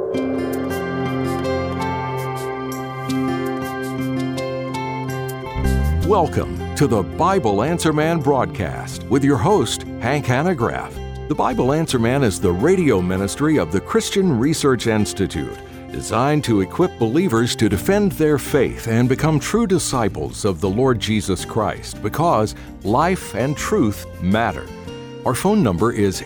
Welcome to the Bible Answer Man broadcast with your host, Hank Hanegraaff. The Bible Answer Man is the radio ministry of the Christian Research Institute, designed to equip believers to defend their faith and become true disciples of the Lord Jesus Christ, because life and truth matter. Our phone number is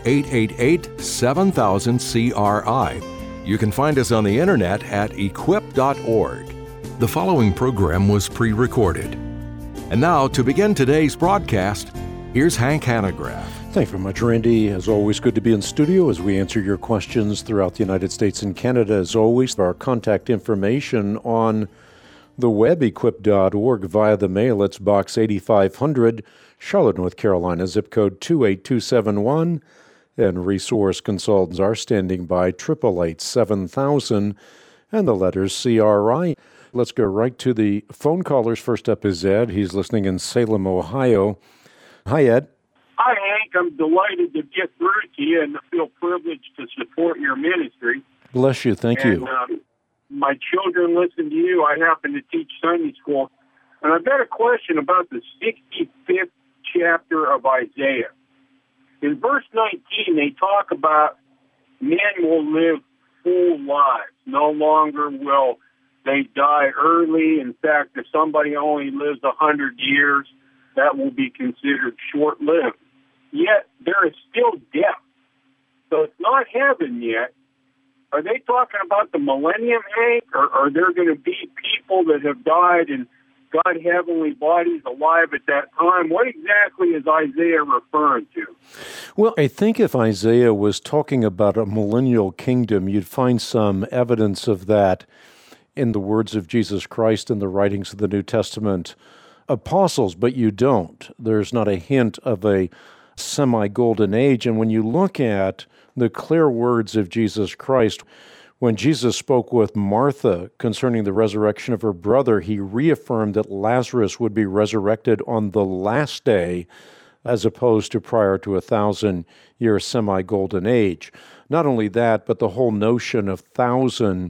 888-7000-CRI. You can find us on the internet at equip.org. The following program was pre-recorded. And now, to begin today's broadcast, here's Hank Hanegraaff. Thank you very much, Randy. As always, good to be in studio as we answer your questions throughout the United States and Canada. As always, our contact information on the web, equip.org, via the mail. It's Box 8500, Charlotte, North Carolina, zip code 28271. And resource consultants are standing by, 888-7000, and the letters CRI. Let's go right to the phone callers. First up is Ed. He's listening in Salem, Ohio. Hi, Ed. Hi, Hank. I'm delighted to get through to you and feel privileged to support your ministry. Bless you. Thank you. My children listen to you. I happen to teach Sunday school. And I've got a question about the 65th chapter of Isaiah. In verse 19, they talk about men will live full lives. No longer will they die early. In fact, if somebody only lives 100 years, that will be considered short-lived. Yet, there is still death. So it's not heaven yet. Are they talking about the millennium, Hank? Or are there going to be people that have died and got heavenly bodies alive at that time? What exactly is Isaiah referring to? Well, I think if Isaiah was talking about a millennial kingdom, you'd find some evidence of that in the words of Jesus Christ in the writings of the New Testament apostles, but you don't. There's not a hint of a semi-golden age. And when you look at the clear words of Jesus Christ, when Jesus spoke with Martha concerning the resurrection of her brother, he reaffirmed that Lazarus would be resurrected on the last day, as opposed to prior to 1,000-year semi-golden age. Not only that, but the whole notion of 1,000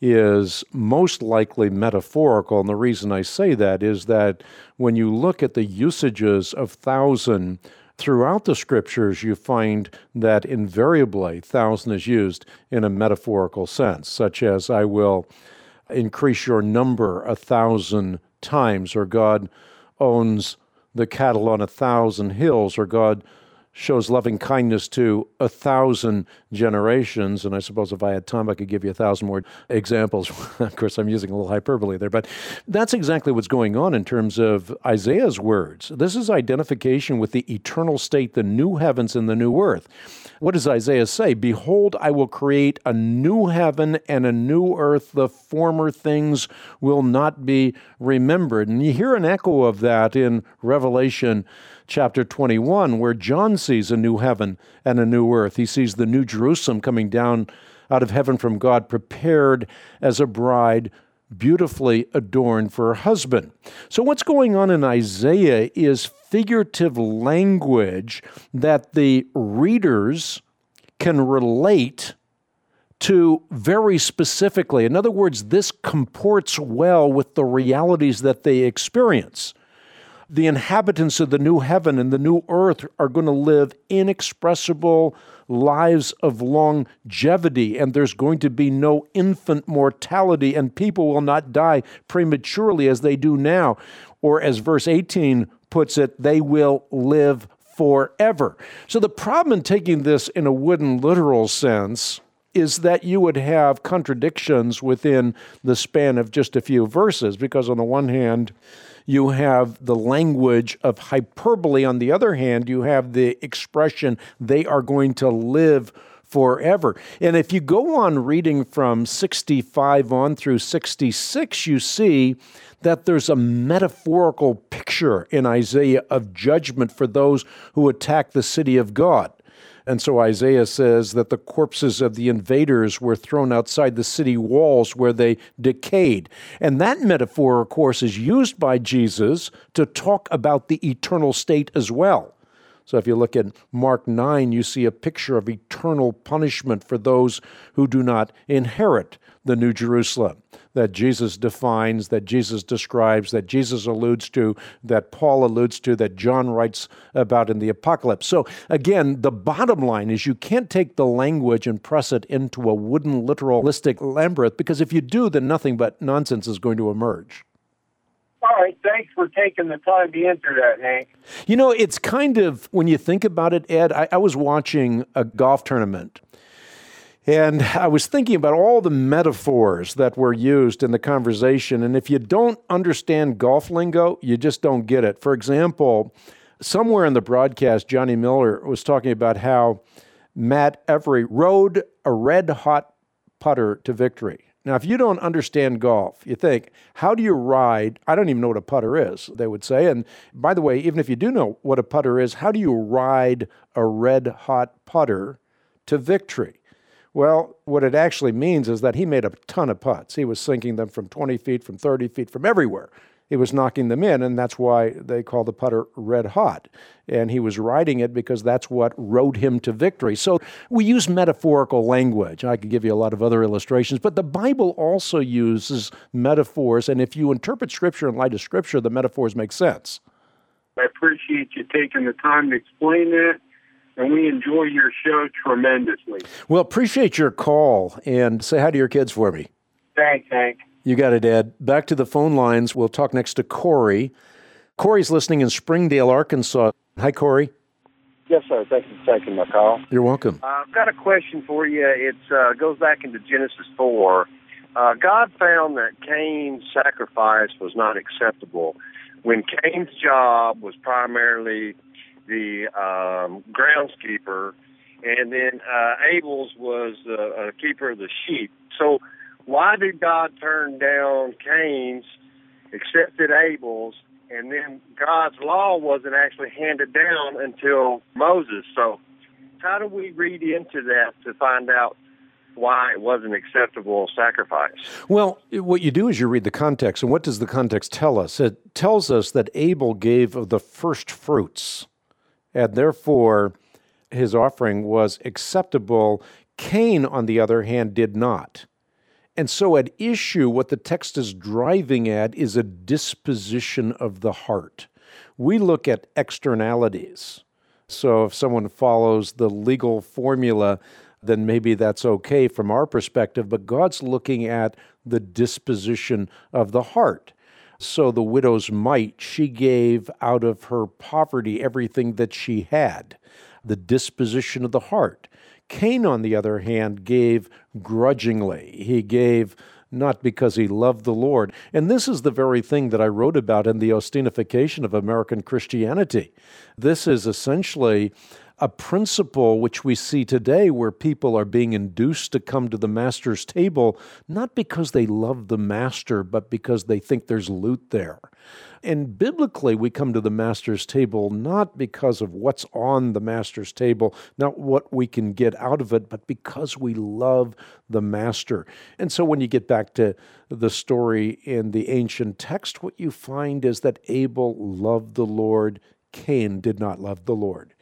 is most likely metaphorical. And the reason I say that is that when you look at the usages of 1,000 throughout the Scriptures, you find that invariably 1,000 is used in a metaphorical sense, such as, I will increase your number 1,000 times, or God owns the cattle on 1,000 hills, or God shows loving kindness to 1,000 generations. And I suppose if I had time, I could give you 1,000 more examples. Of course, I'm using a little hyperbole there, but that's exactly what's going on in terms of Isaiah's words. This is identification with the eternal state, the new heavens and the new earth. What does Isaiah say? Behold, I will create a new heaven and a new earth. The former things will not be remembered. And you hear an echo of that in Revelation chapter 21, where John sees a new heaven and a new earth. He sees the new Jerusalem coming down out of heaven from God, prepared as a bride, beautifully adorned for her husband. So what's going on in Isaiah is figurative language that the readers can relate to very specifically. In other words, this comports well with the realities that they experience. The inhabitants of the new heaven and the new earth are going to live inexpressible lives of longevity, and there's going to be no infant mortality, and people will not die prematurely as they do now. Or as verse 18 puts it, they will live forever. So the problem in taking this in a wooden literal sense is that you would have contradictions within the span of just a few verses, because on the one hand, you have the language of hyperbole. On the other hand, you have the expression, they are going to live forever. And if you go on reading from 65 on through 66, you see that there's a metaphorical picture in Isaiah of judgment for those who attack the city of God. And so Isaiah says that the corpses of the invaders were thrown outside the city walls where they decayed. And that metaphor, of course, is used by Jesus to talk about the eternal state as well. So if you look at Mark 9, you see a picture of eternal punishment for those who do not inherit the New Jerusalem that Jesus defines, that Jesus describes, that Jesus alludes to, that Paul alludes to, that John writes about in the Apocalypse. So again, the bottom line is you can't take the language and press it into a wooden literalistic labyrinth, because if you do, then nothing but nonsense is going to emerge. All right, thanks for taking the time to answer that, Hank. You know, it's kind of, when you think about it, Ed, I was watching a golf tournament, and I was thinking about all the metaphors that were used in the conversation, and if you don't understand golf lingo, you just don't get it. For example, somewhere in the broadcast, Johnny Miller was talking about how Matt Every rode a red-hot putter to victory. Now, if you don't understand golf, you think, how do you ride? I don't even know what a putter is, they would say. And by the way, even if you do know what a putter is, how do you ride a red-hot putter to victory? Well, what it actually means is that he made a ton of putts. He was sinking them from 20 feet, from 30 feet, from everywhere. He was knocking them in, and that's why they call the putter red hot. And he was riding it because that's what rode him to victory. So we use metaphorical language. I could give you a lot of other illustrations, but the Bible also uses metaphors, and if you interpret Scripture in light of Scripture, the metaphors make sense. I appreciate you taking the time to explain that, and we enjoy your show tremendously. Well, appreciate your call, and say hi to your kids for me. Thanks, Hank. You got it, Ed. Back to the phone lines. We'll talk next to Corey. Corey's listening in Springdale, Arkansas. Hi, Corey. Yes, sir. Thank you for taking my call. You're welcome. I've got a question for you. It goes back into Genesis 4. God found that Cain's sacrifice was not acceptable when Cain's job was primarily the groundskeeper, and then Abel's was a keeper of the sheep. So why did God turn down Cain's, accepted Abel's, and then God's law wasn't actually handed down until Moses? So how do we read into that to find out why it wasn't acceptable sacrifice? Well, what you do is you read the context, and what does the context tell us? It tells us that Abel gave of the first fruits, and therefore his offering was acceptable. Cain, on the other hand, did not. And so at issue, what the text is driving at is a disposition of the heart. We look at externalities. So if someone follows the legal formula, then maybe that's okay from our perspective, but God's looking at the disposition of the heart. So the widow's mite, she gave out of her poverty everything that she had, the disposition of the heart. Cain, on the other hand, gave grudgingly. He gave not because he loved the Lord. And this is the very thing that I wrote about in the Austinification of American Christianity. This is essentially a principle which we see today where people are being induced to come to the master's table, not because they love the master, but because they think there's loot there. And biblically, we come to the master's table not because of what's on the master's table, not what we can get out of it, but because we love the master. And so when you get back to the story in the ancient text, what you find is that Abel loved the Lord, Cain did not love the Lord.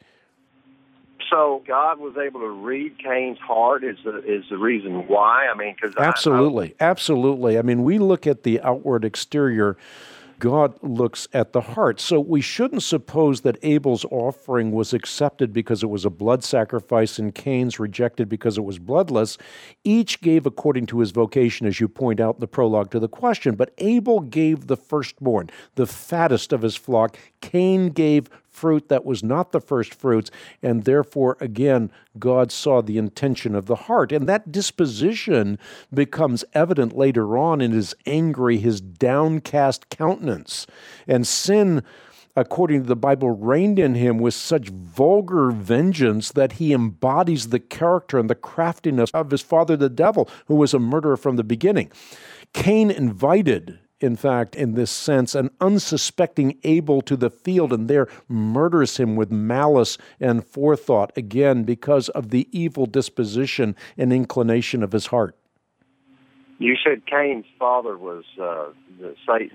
So God was able to read Cain's heart is the reason why? I mean, because Absolutely. I mean, we look at the outward exterior. God looks at the heart. So we shouldn't suppose that Abel's offering was accepted because it was a blood sacrifice and Cain's rejected because it was bloodless. Each gave according to his vocation, as you point out in the prologue to the question. But Abel gave the firstborn, the fattest of his flock. Cain gave fruit that was not the first fruits, and therefore, again, God saw the intention of the heart. And that disposition becomes evident later on in his angry, his downcast countenance. And sin, according to the Bible, reigned in him with such vulgar vengeance that he embodies the character and the craftiness of his father, the devil, who was a murderer from the beginning. Cain invited, in fact, in this sense, an unsuspecting Abel to the field, and there murders him with malice and forethought, again, because of the evil disposition and inclination of his heart. You said Cain's father was Satan.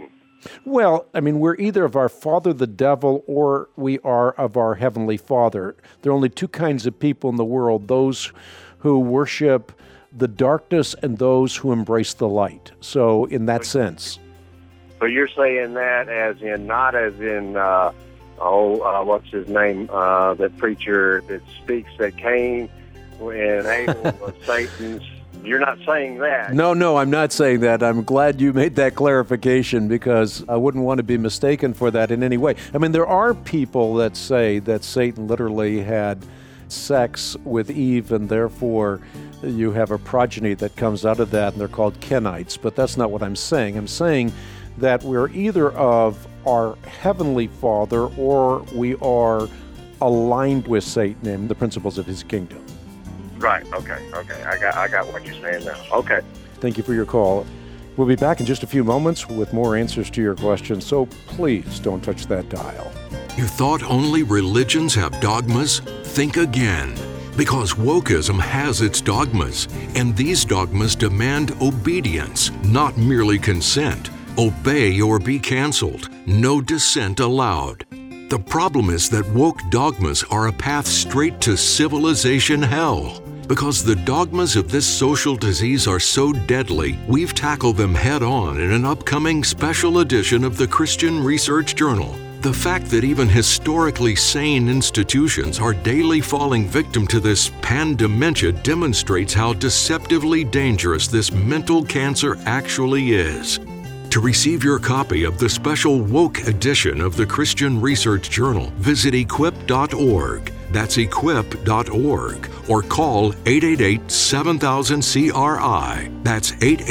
Well, I mean, we're either of our father, the devil, or we are of our heavenly Father. There are only two kinds of people in the world, those who worship the darkness and those who embrace the light. So in that sense. So you're saying that as in, not as in, what's his name, that preacher that speaks that Cain and Abel was Satan's. You're not saying that. No, I'm not saying that. I'm glad you made that clarification because I wouldn't want to be mistaken for that in any way. I mean, there are people that say that Satan literally had sex with Eve and therefore you have a progeny that comes out of that and they're called Kenites, but that's not what I'm saying. I'm saying that we're either of our heavenly Father or we are aligned with Satan and the principles of his kingdom. Right, okay. I got what you're saying now. Okay. Thank you for your call. We'll be back in just a few moments with more answers to your questions, so please don't touch that dial. You thought only religions have dogmas? Think again. Because wokeism has its dogmas, and these dogmas demand obedience, not merely consent. Obey or be canceled. No dissent allowed. The problem is that woke dogmas are a path straight to civilization hell. Because the dogmas of this social disease are so deadly, we've tackled them head-on in an upcoming special edition of the Christian Research Journal. The fact that even historically sane institutions are daily falling victim to this pandementia demonstrates how deceptively dangerous this mental cancer actually is. To receive your copy of the special woke edition of the Christian Research Journal, visit equip.org. That's equip.org. Or call 888-7000-CRI. That's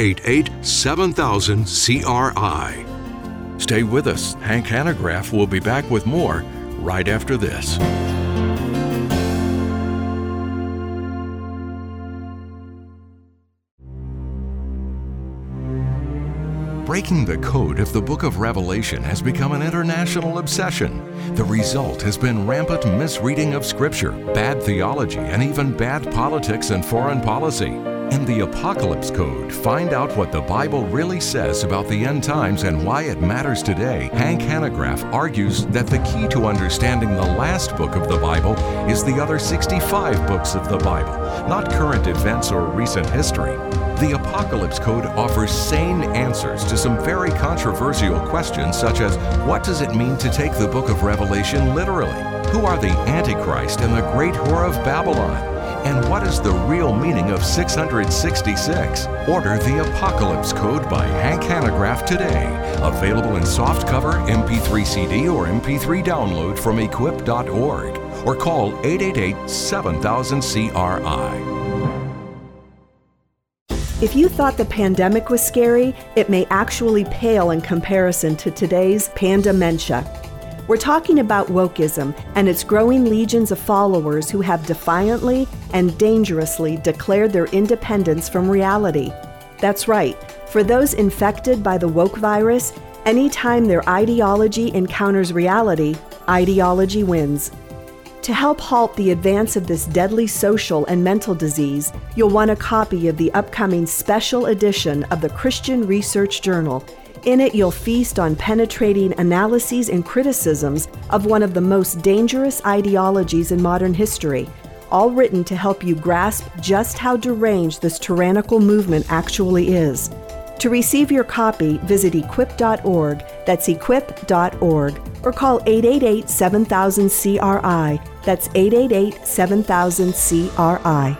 888-7000-CRI. Stay with us. Hank Hanegraaff will be back with more right after this. Breaking the code of the book of Revelation has become an international obsession. The result has been rampant misreading of Scripture, bad theology, and even bad politics and foreign policy. In the Apocalypse Code, find out what the Bible really says about the end times and why it matters today. Hank Hanegraaff argues that the key to understanding the last book of the Bible is the other 65 books of the Bible, not current events or recent history. The Apocalypse Code offers sane answers to some very controversial questions such as, what does it mean to take the book of Revelation literally? Who are the Antichrist and the great whore of Babylon? And what is the real meaning of 666? Order the Apocalypse Code by Hank Hanegraaff today. Available in softcover, MP3 CD, or MP3 download from equip.org. Or call 888-7000-CRI. If you thought the pandemic was scary, it may actually pale in comparison to today's pandementia. We're talking about wokeism and its growing legions of followers who have defiantly and dangerously declared their independence from reality. That's right. For those infected by the woke virus, anytime their ideology encounters reality, ideology wins. To help halt the advance of this deadly social and mental disease, you'll want a copy of the upcoming special edition of the Christian Research Journal. In it, you'll feast on penetrating analyses and criticisms of one of the most dangerous ideologies in modern history, all written to help you grasp just how deranged this tyrannical movement actually is. To receive your copy, visit equip.org, that's equip.org, or call 888-7000-CRI, that's 888-7000-CRI.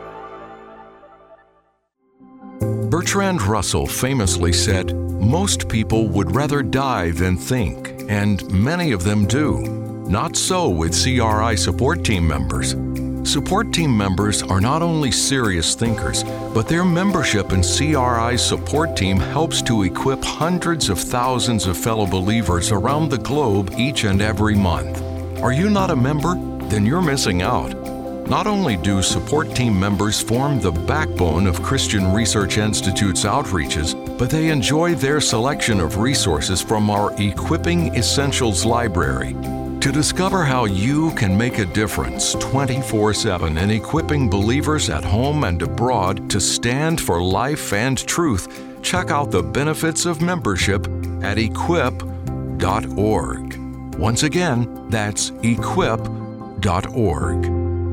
Bertrand Russell famously said, "Most people would rather die than think, and many of them do. Not so with CRI support team members. Support team members are not only serious thinkers, but their membership in CRI's support team helps to equip hundreds of thousands of fellow believers around the globe each and every month. Are you not a member? Then you're missing out. Not only do support team members form the backbone of Christian Research Institute's outreaches, but they enjoy their selection of resources from our Equipping Essentials library. To discover how you can make a difference 24/7 in equipping believers at home and abroad to stand for life and truth, check out the benefits of membership at equip.org. Once again, that's equip.org.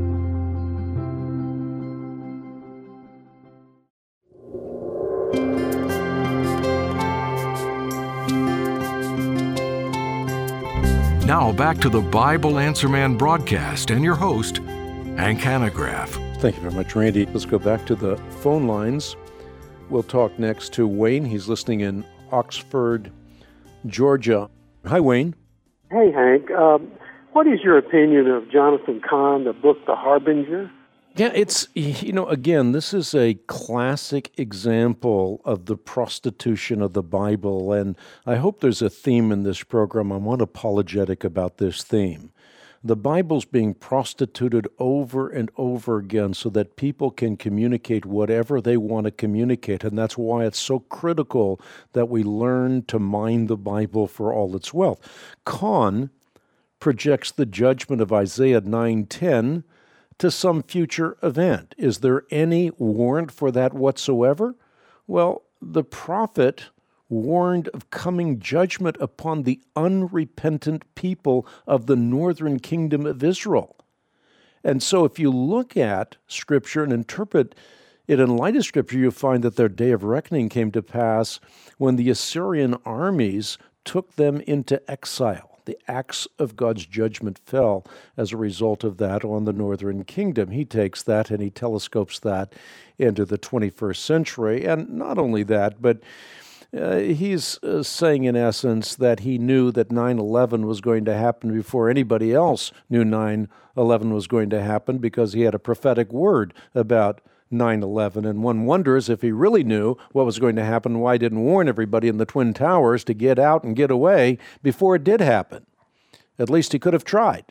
Now back to the Bible Answer Man broadcast and your host, Hank Hanegraaff. Thank you very much, Randy. Let's go back to the phone lines. We'll talk next to Wayne. He's listening in Oxford, Georgia. Hi, Wayne. Hey, Hank. What is your opinion of Jonathan Cahn, the book The Harbinger? Yeah, it's, again, this is a classic example of the prostitution of the Bible, and I hope there's a theme in this program. I'm unapologetic about this theme. The Bible's being prostituted over and over again so that people can communicate whatever they want to communicate, and that's why it's so critical that we learn to mine the Bible for all its wealth. Cahn projects the judgment of Isaiah 9:10 to some future event. Is there any warrant for that whatsoever? Well, the prophet warned of coming judgment upon the unrepentant people of the northern kingdom of Israel. And so if you look at Scripture and interpret it in light of Scripture, you find that their day of reckoning came to pass when the Assyrian armies took them into exile. The axe of God's judgment fell as a result of that on the northern kingdom. He takes that and he telescopes that into the 21st century. And not only that, but he's saying in essence that he knew that 9/11 was going to happen before anybody else knew 9/11 was going to happen, because he had a prophetic word about 9/11. And one wonders if he really knew what was going to happen, why he didn't warn everybody in the Twin Towers to get out and get away before it did happen. At least he could have tried.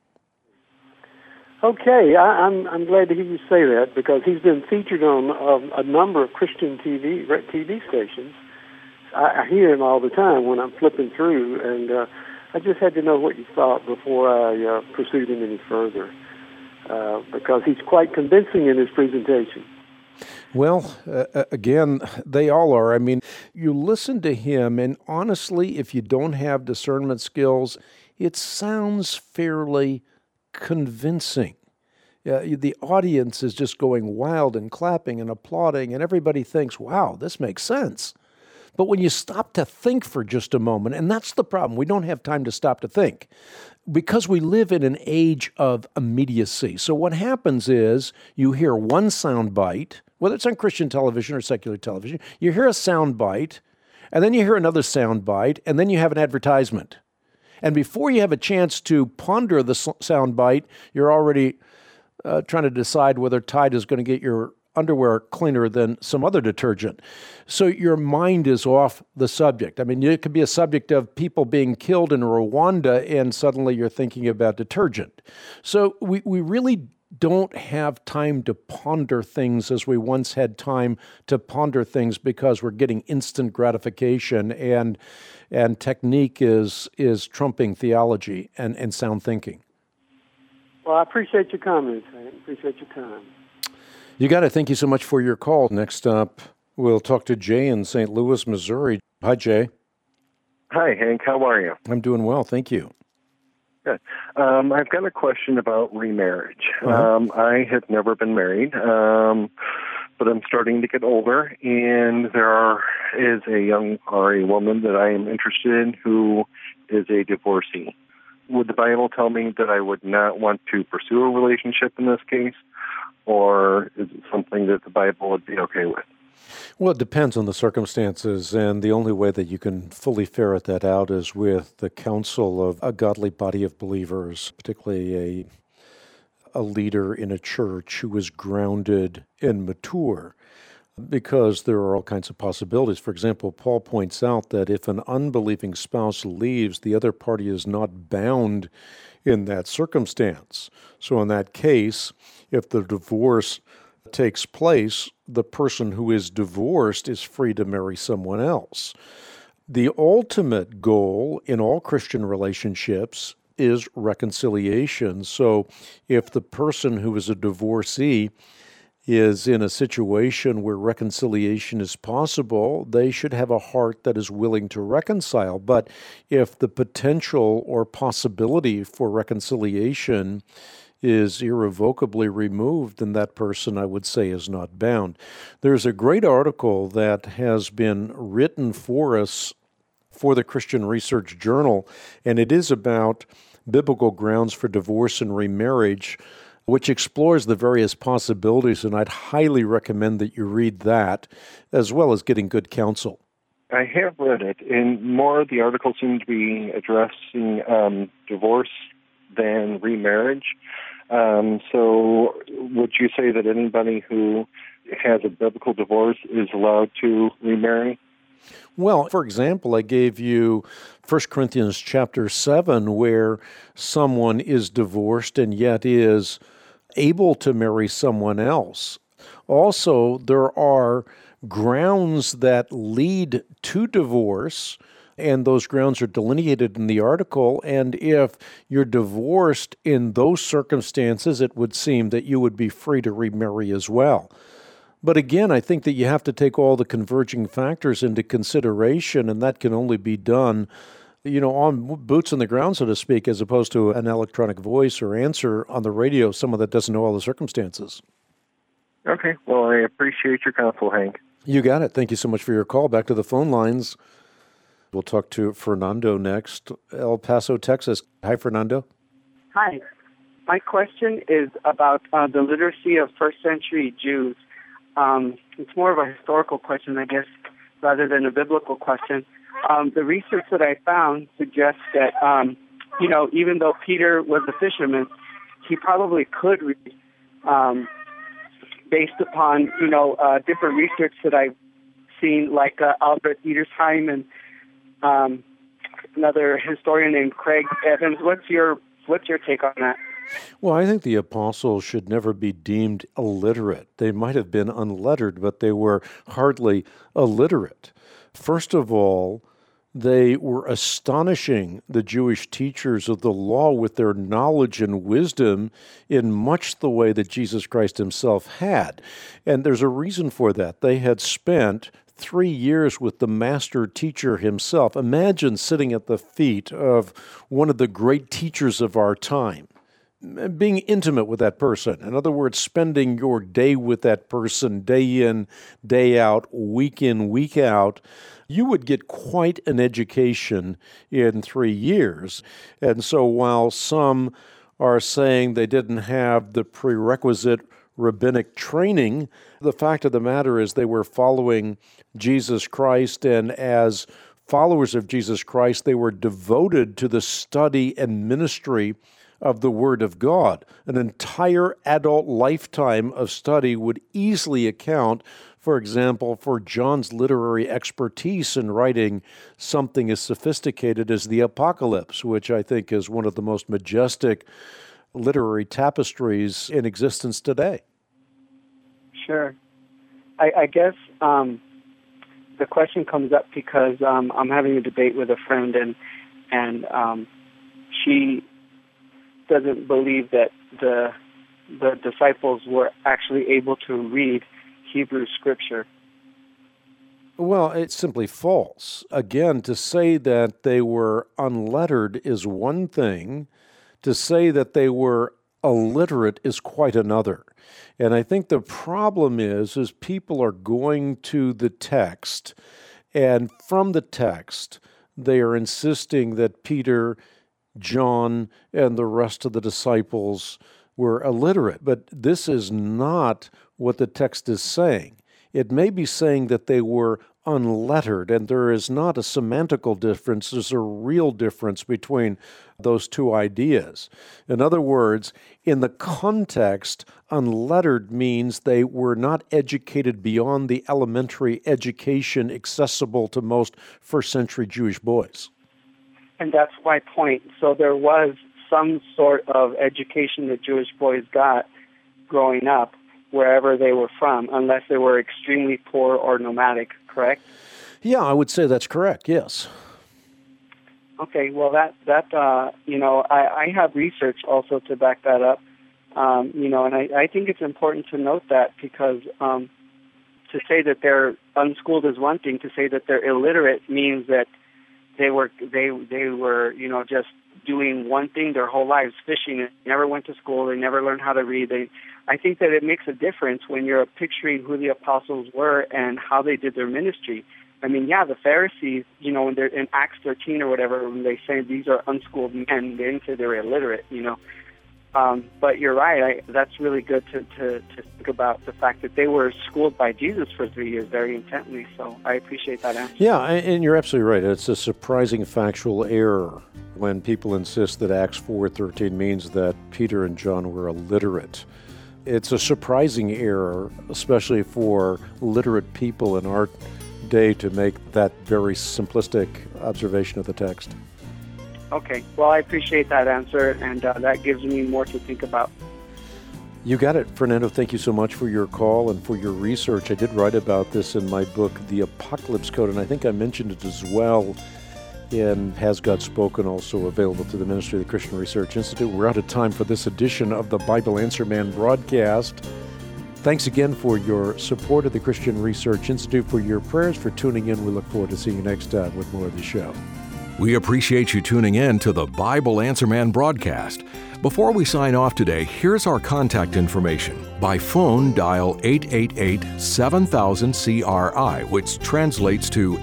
Okay, I'm glad to hear you say that, because he's been featured on a number of Christian TV stations. I hear him all the time when I'm flipping through, and I just had to know what you thought before I pursued him any further, because he's quite convincing in his presentation. Well, again, they all are. I mean, you listen to him, and honestly, if you don't have discernment skills, it sounds fairly convincing. The audience is just going wild and clapping and applauding, and everybody thinks, wow, this makes sense. But when you stop to think for just a moment, and that's the problem, we don't have time to stop to think, because we live in an age of immediacy. So what happens is you hear one sound bite, whether it's on Christian television or secular television, you hear a sound bite, and then you hear another sound bite, and then you have an advertisement. And before you have a chance to ponder the sound bite, you're already trying to decide whether Tide is going to get your underwear cleaner than some other detergent. So your mind is off the subject. I mean, it could be a subject of people being killed in Rwanda, and suddenly you're thinking about detergent. So we really don't have time to ponder things as we once had time to ponder things, because we're getting instant gratification, and technique is trumping theology and sound thinking. Well, I appreciate your comments, I appreciate your time. You got it. Thank you so much for your call. Next up, we'll talk to Jay in St. Louis, Missouri. Hi, Jay. Hi, Hank. How are you? I'm doing well. Thank you. Good. I've got a question about remarriage. I have never been married, but I'm starting to get older, and there is a young or a woman that I am interested in who is a divorcee. Would the Bible tell me that I would not want to pursue a relationship in this case? Or is it something that the Bible would be okay with? Well, it depends on the circumstances, and the only way that you can fully ferret that out is with the counsel of a godly body of believers, particularly a leader in a church who is grounded and mature, because there are all kinds of possibilities. For example, Paul points out that if an unbelieving spouse leaves, the other party is not bound in that circumstance. So in that case, if the divorce takes place, the person who is divorced is free to marry someone else. The ultimate goal in all Christian relationships is reconciliation. So if the person who is a divorcee is in a situation where reconciliation is possible, they should have a heart that is willing to reconcile. But if the potential or possibility for reconciliation is irrevocably removed, then that person, I would say, is not bound. There's a great article that has been written for us for the Christian Research Journal, and it is about biblical grounds for divorce and remarriage, which explores the various possibilities, and I'd highly recommend that you read that, as well as getting good counsel. I have read it, and more of the articles seem to be addressing divorce than remarriage. So would you say that anybody who has a biblical divorce is allowed to remarry? Well, for example, I gave you 1 Corinthians chapter 7, where someone is divorced and yet is able to marry someone else. Also, there are grounds that lead to divorce, and those grounds are delineated in the article. And if you're divorced in those circumstances, it would seem that you would be free to remarry as well. But again, I think that you have to take all the converging factors into consideration, and that can only be done, on boots on the ground, so to speak, as opposed to an electronic voice or answer on the radio, someone that doesn't know all the circumstances. Okay. Well, I appreciate your counsel, Hank. You got it. Thank you so much for your call. Back to the phone lines. We'll talk to Fernando next, El Paso, Texas. Hi, Fernando. Hi. My question is about the literacy of first-century Jews. It's more of a historical question, I guess, rather than a biblical question. The research that I found suggests that, even though Peter was a fisherman, he probably could read, based upon, different research that I've seen, like Albert Edersheim and another historian named Craig Evans. What's your take on that? Well, I think the apostles should never be deemed illiterate. They might have been unlettered, but they were hardly illiterate. First of all, they were astonishing the Jewish teachers of the law with their knowledge and wisdom in much the way that Jesus Christ himself had. And there's a reason for that. They had spent 3 years with the master teacher himself. Imagine sitting at the feet of one of the great teachers of our time, being intimate with that person. In other words, spending your day with that person, day in, day out, week in, week out. You would get quite an education in 3 years. And so while some are saying they didn't have the prerequisite rabbinic training, the fact of the matter is they were following Jesus Christ, and as followers of Jesus Christ, they were devoted to the study and ministry of the Word of God. An entire adult lifetime of study would easily account, for example, for John's literary expertise in writing something as sophisticated as the Apocalypse, which I think is one of the most majestic literary tapestries in existence today. Sure. I guess the question comes up because I'm having a debate with a friend, and she doesn't believe that the disciples were actually able to read Hebrew Scripture. Well, it's simply false. Again, to say that they were unlettered is one thing. To say that they were illiterate is quite another. And I think the problem is people are going to the text, and from the text, they are insisting that Peter, John, and the rest of the disciples were illiterate. But this is not what the text is saying. It may be saying that they were unlettered, and there is not a semantical difference. There's a real difference between those two ideas. In other words, in the context, unlettered means they were not educated beyond the elementary education accessible to most first-century Jewish boys. And that's my point. So there was some sort of education that Jewish boys got growing up, wherever they were from, unless they were extremely poor or nomadic, correct? Yeah, I would say that's correct, yes. Okay, well, I have research also to back that up. And I think it's important to note that, because to say that they're unschooled is one thing. To say that they're illiterate means that they were just doing one thing their whole lives, fishing. They never went to school. They never learned how to read. I think that it makes a difference when you're picturing who the apostles were and how they did their ministry. I mean, the Pharisees, when they're in Acts 13 or whatever, when they say these are unschooled men, they didn't say they're illiterate, But you're right. That's really good to think about the fact that they were schooled by Jesus for 3 years very intently. So I appreciate that answer. Yeah, and you're absolutely right. It's a surprising factual error when people insist that Acts 4:13 means that Peter and John were illiterate. It's a surprising error, especially for literate people in our day, to make that very simplistic observation of the text. Okay. Well, I appreciate that answer, and that gives me more to think about. You got it, Fernando. Thank you so much for your call and for your research. I did write about this in my book, The Apocalypse Code, and I think I mentioned it as well in Has God Spoken, also available to the Ministry of the Christian Research Institute. We're out of time for this edition of the Bible Answer Man broadcast. Thanks again for your support of the Christian Research Institute, for your prayers, for tuning in. We look forward to seeing you next time with more of the show. We appreciate you tuning in to the Bible Answer Man broadcast. Before we sign off today, here's our contact information. By phone, dial 888-7000-CRI, which translates to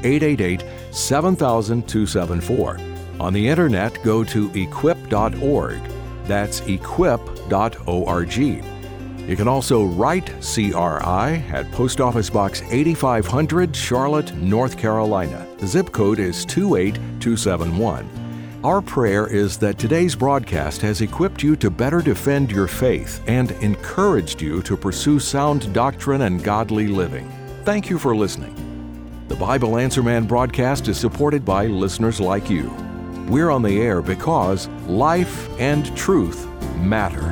888-7000-274. On the internet, go to equip.org. That's equip.org. You can also write CRI at Post Office Box 8500, Charlotte, North Carolina. The zip code is 28271. Our prayer is that today's broadcast has equipped you to better defend your faith and encouraged you to pursue sound doctrine and godly living. Thank you for listening. The Bible Answer Man broadcast is supported by listeners like you. We're on the air because life and truth matter.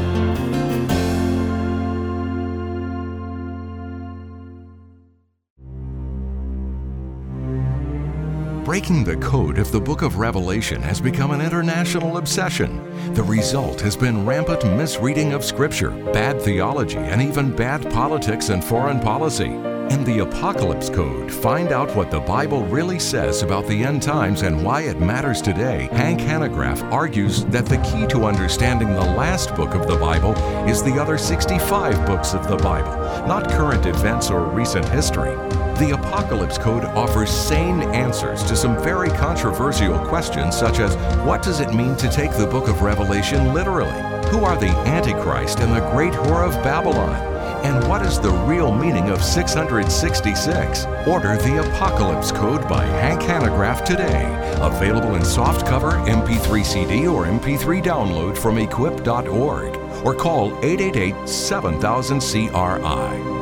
Breaking the code of the book of Revelation has become an international obsession. The result has been rampant misreading of Scripture, bad theology, and even bad politics and foreign policy. In the Apocalypse Code, find out what the Bible really says about the end times and why it matters today. Hank Hanegraaff argues that the key to understanding the last book of the Bible is the other 65 books of the Bible, not current events or recent history. The Apocalypse Code offers sane answers to some very controversial questions, such as, what does it mean to take the book of Revelation literally? Who are the Antichrist and the great whore of Babylon? And what is the real meaning of 666? Order the Apocalypse Code by Hank Hanegraaff today. Available in softcover, MP3 CD, or MP3 download from equip.org. Or call 888-7000-CRI.